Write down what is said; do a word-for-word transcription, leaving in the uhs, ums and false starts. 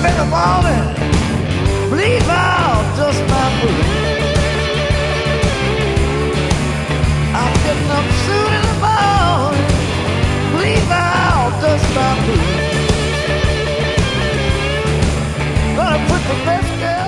in the morning, leave out just my food. I'm getting up soon in the morning, leave out just my food. Gonna put the best girl